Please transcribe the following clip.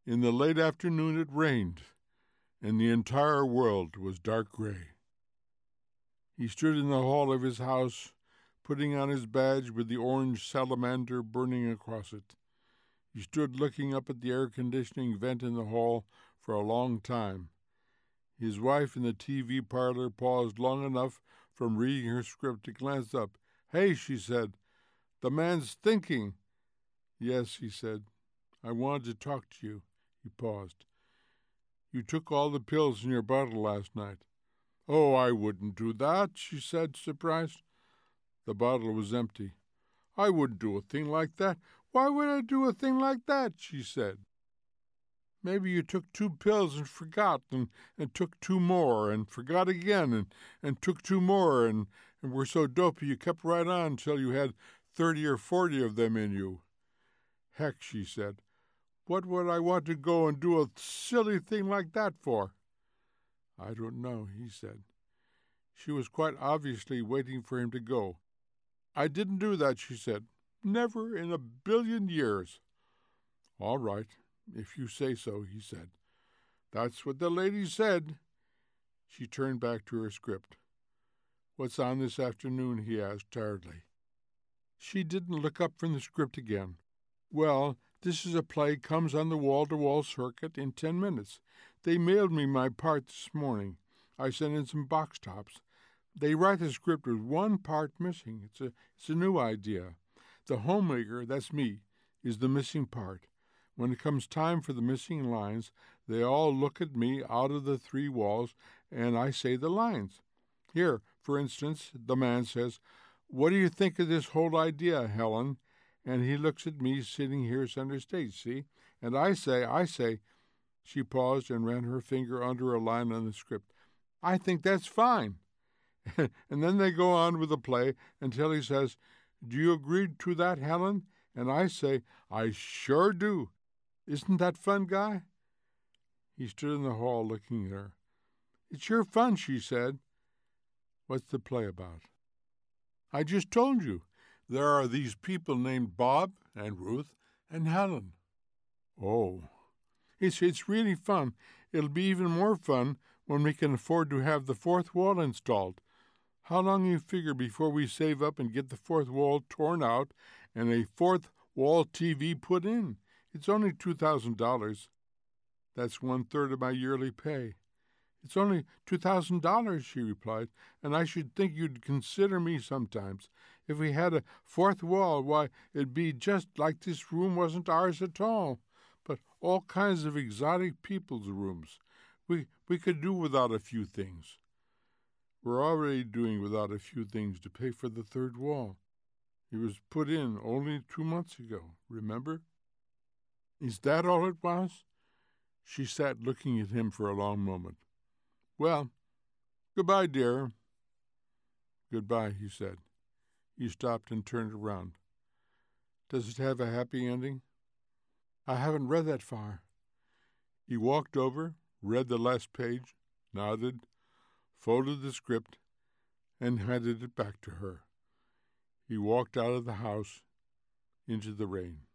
In the late afternoon it rained, and the entire world was dark gray. He stood in the hall of his house, putting on his badge with the orange salamander burning across it. He stood looking up at the air-conditioning vent in the hall for a long time. His wife in the TV parlor paused long enough from reading her script to glance up. "Hey," she said, "the man's thinking." "Yes," he said. "I wanted to talk to you." He paused. "You took all the pills in your bottle last night." "Oh, I wouldn't do that," she said, surprised. The bottle was empty. "I wouldn't do a thing like that. Why would I do a thing like that?" she said. "Maybe you took 2 pills and forgot, and took 2 more, and forgot again, and took 2 more, and were so dopey you kept right on till you had 30 or 40 of them in you." "Heck," she said. "What would I want to go and do a silly thing like that for?" "I don't know," he said. She was quite obviously waiting for him to go. "I didn't do that," she said. "Never in a billion years." "All right, if you say so," he said. "That's what the lady said." She turned back to her script. "What's on this afternoon?" he asked tiredly. She didn't look up from the script again. "Well, this is a play comes on the wall-to-wall circuit in 10 minutes. They mailed me my part this morning. I sent in some box tops. They write the script with 1 part missing. It's a new idea. The homemaker, that's me, is the missing part. When it comes time for the missing lines, they all look at me out of the 3 walls, and I say the lines. Here, for instance, the man says, 'What do you think of this whole idea, Helen?' And he looks at me sitting here center stage, see? And I say," she paused and ran her finger under a line on the script, "I think that's fine." And then they go on with the play until he says, "Do you agree to that, Helen?" And I say, "I sure do. Isn't that fun, Guy?" He stood in the hall looking at her. "It's sure fun," she said. "What's the play about?" "I just told you. There are these people named Bob and Ruth and Helen." "Oh." It's really fun. It'll be even more fun when we can afford to have the 4th wall installed. How long you figure before we save up and get the 4th wall torn out and a 4th wall TV put in? It's only $2,000. That's 1/3 of my yearly pay." "It's only $2,000, she replied, "and I should think you'd consider me sometimes. If we had a 4th wall, why, it'd be just like this room wasn't ours at all, but all kinds of exotic people's rooms. We could do without a few things." "We're already doing without a few things to pay for the 3rd wall. It was put in only 2 months ago, remember?" "Is that all it was?" She sat looking at him for a long moment. "Well, goodbye, dear." "Goodbye," he said. He stopped and turned around. "Does it have a happy ending?" "I haven't read that far." He walked over, read the last page, nodded, folded the script, and handed it back to her. He walked out of the house into the rain.